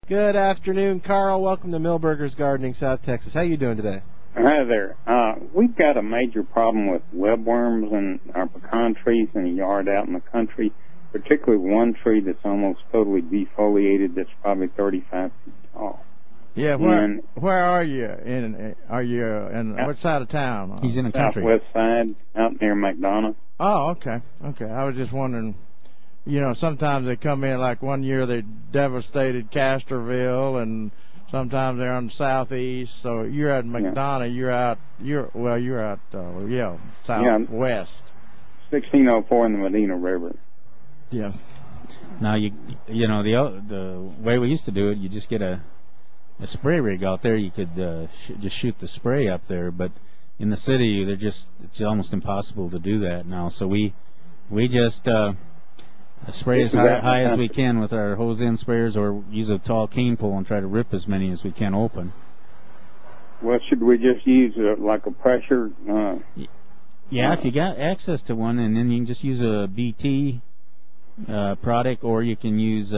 Good afternoon, Carl. Welcome to Millburgers Gardening, South Texas. How you doing today? Hi there. We've got a major problem with webworms in our pecan trees in the yard out in the country, particularly one tree that's almost totally defoliated that's probably 35 feet tall. Yeah, where are you? Are you in what side of town? He's in the country. Southwest side, out near McDonough. Oh, okay. I was just wondering, sometimes they come in, like one year they devastated Castroville, and sometimes they're on the southeast. So you're at McDonough. You're out southwest. 1604 in the Medina River. Yeah. Now the way we used to do it, you just get a spray rig out there. You could just shoot the spray up there, but in the city, it's almost impossible to do that now. So we just spray as high as we can with our hose-end sprayers, or use a tall cane pole and try to rip as many as we can open. Well, should we just use like a pressure? Yeah, if you got access to one, and then you can just use a BT product, or you can use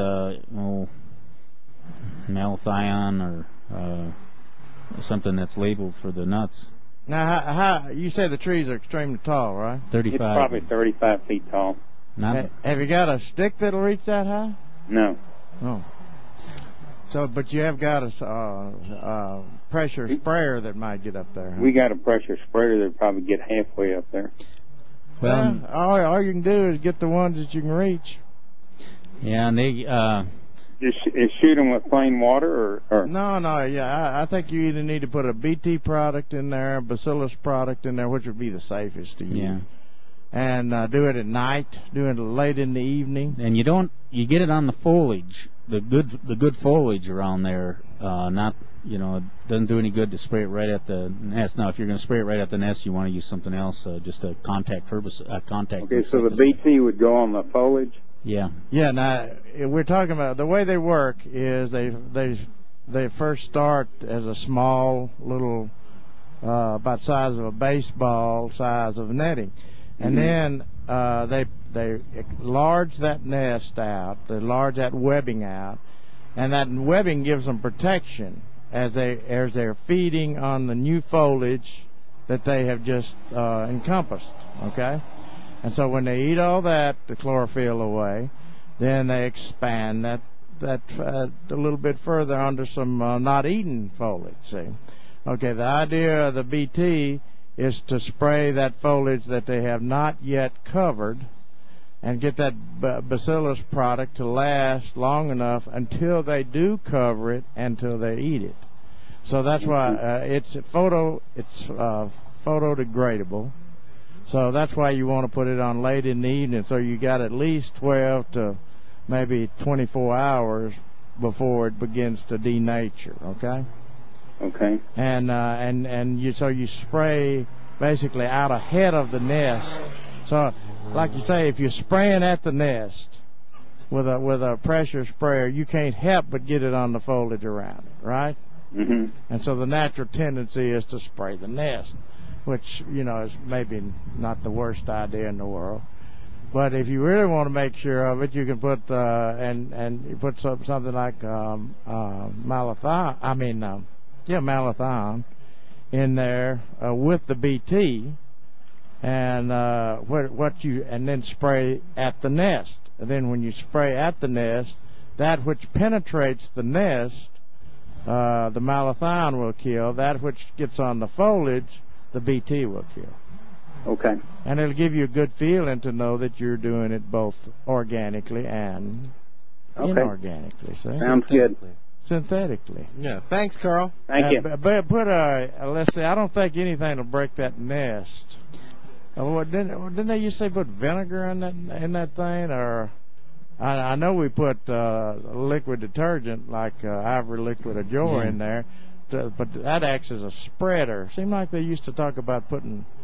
malathion or something that's labeled for the nuts. Now, how you say the trees are extremely tall, right? 35. It's probably 35 feet tall. Have you got a stick that'll reach that high? No. Oh. So, but you have got a pressure sprayer that might get up there. Huh? We got a pressure sprayer that'll probably get halfway up there. Well, all you can do is get the ones that you can reach. Yeah, and they Just shoot them with plain water, or No, yeah. I think you either need to put a BT product in there, a Bacillus product in there, which would be the safest to use. Yeah. And do it at night, do it late in the evening. And you get it on the foliage, the good foliage around there. It doesn't do any good to spray it right at the nest. Now, if you're going to spray it right at the nest, you want to use something else, just a contact herbicide. Okay, so the BT would go on the foliage. Yeah. Yeah. Now we're talking about the way they work is they first start as a small little about size of a baseball size of netting, and then they enlarge that nest out, they enlarge that webbing out, and that webbing gives them protection as they're feeding on the new foliage that they have just encompassed. Okay. And so when they eat all that, the chlorophyll away, then they expand that a little bit further under some not eaten foliage, see. Okay, the idea of the BT is to spray that foliage that they have not yet covered and get that Bacillus product to last long enough until they do cover it, until they eat it. So that's why it's photodegradable. So that's why you want to put it on late in the evening, so you got at least 12 to maybe 24 hours before it begins to denature. Okay. Okay. And you spray basically out ahead of the nest. So, like you say, if you're spraying at the nest with a pressure sprayer, you can't help but get it on the foliage around it, right? Mm-hmm. And so the natural tendency is to spray the nest, which, is maybe not the worst idea in the world. But if you really want to make sure of it, you can put and you put something like malathion in there with the BT, and and then spray at the nest. And then when you spray at the nest, that which penetrates the nest, the malathion will kill. That which gets on the foliage, the BT will kill. Okay. And it'll give you a good feeling to know that you're doing it both organically and inorganically. So sounds good. Synthetically. Yeah. Thanks, Carl. Thank you. But let's see. I don't think anything will break that nest. Didn't they used to say put vinegar in that thing, or? I know we put liquid detergent like Ivory Liquid or Joy in there, but that acts as a spreader. Seemed like they used to talk about putting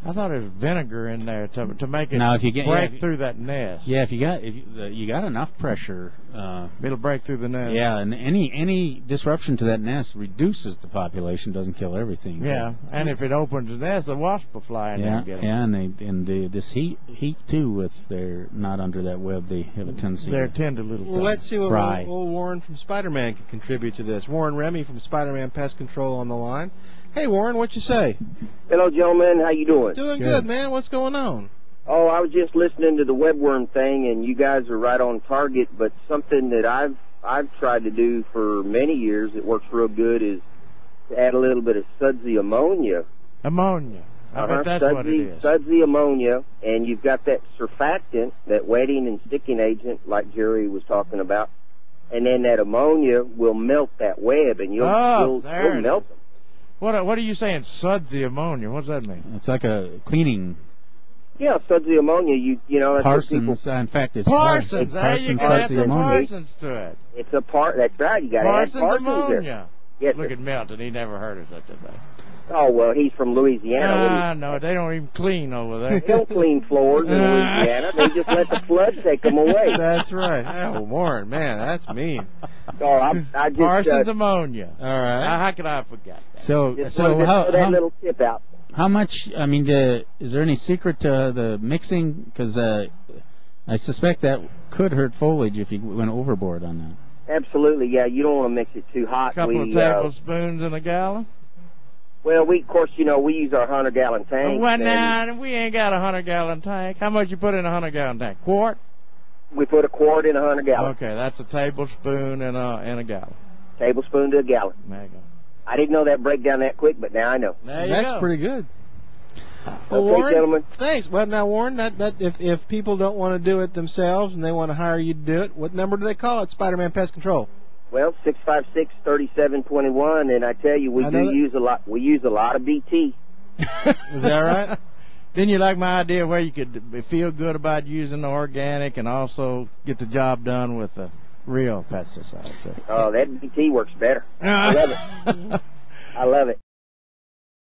I thought it was vinegar in there to make it Now, if you get break through that nest. Yeah, if you got enough pressure, It'll break through the nest. yeah, and any disruption to that nest reduces the population, doesn't kill everything. Yeah, and if it opens the nest, the wasp will fly in there and get them. Yeah, and this heat too, if they're not under that web, they have a tendency. They're to tender little things. Well, let's see what fry. old Warren from Spider-Man can contribute to this. Warren Remy from Spider-Man Pest Control on the line. Hey, Warren, what you say? Hello, gentlemen. How you doing? Doing Good. good, man. What's going on? Oh, I was just listening to the webworm thing, and you guys are right on target. But something that I've tried to do for many years that works real good is to add a little bit of sudsy ammonia. Ammonia. I bet that's what it is. Sudsy ammonia, and you've got that surfactant, that wetting and sticking agent, like Jerry was talking about, and then that ammonia will melt that web, and you'll melt them. What are you saying? Sudsy ammonia. What does that mean? It's like a cleaning. Yeah, sudsy ammonia. You know that's Parsons. what people. In fact, it's Parsons. There you go. Add sudsy some ammonia. Parsons to it. It's a part. That's right. You got to add Parsons Parsons there. ammonia. Yes, Look sir. at Milton. He never heard of such a thing. Oh well, he's from Louisiana. No, they don't even clean over there. They don't clean floors in Louisiana. They just let the flood take them away. That's right. Oh, Warren, man, that's mean. So I just Parsons ammonia. All right. How could I forget that? So just wanted to throw that little tip out. how much? I mean, is there any secret to the mixing? Because I suspect that could hurt foliage if you went overboard on that. Absolutely, yeah. You don't want to mix it too hot. A couple of tablespoons in a gallon? Well, of course, we use our 100-gallon tank. Well, now, we ain't got a 100-gallon tank. How much you put in a 100-gallon tank? Quart? We put a quart in a 100-gallon. Okay, that's a tablespoon in a gallon. Tablespoon to a gallon. There you go. I didn't know that break down that quick, but now I know. There you That's go. pretty good. Okay, Warren, gentlemen. thanks. Well, now, Warren, that if people don't want to do it themselves and they want to hire you to do it, what number do they call it? Spider-Man Pest Control. Well, 656-3721, and I tell you, we use a lot. We use a lot of BT. Is that right? Didn't you like my idea where you could feel good about using the organic and also get the job done with the real pesticides? Oh, that BT works better. I love it.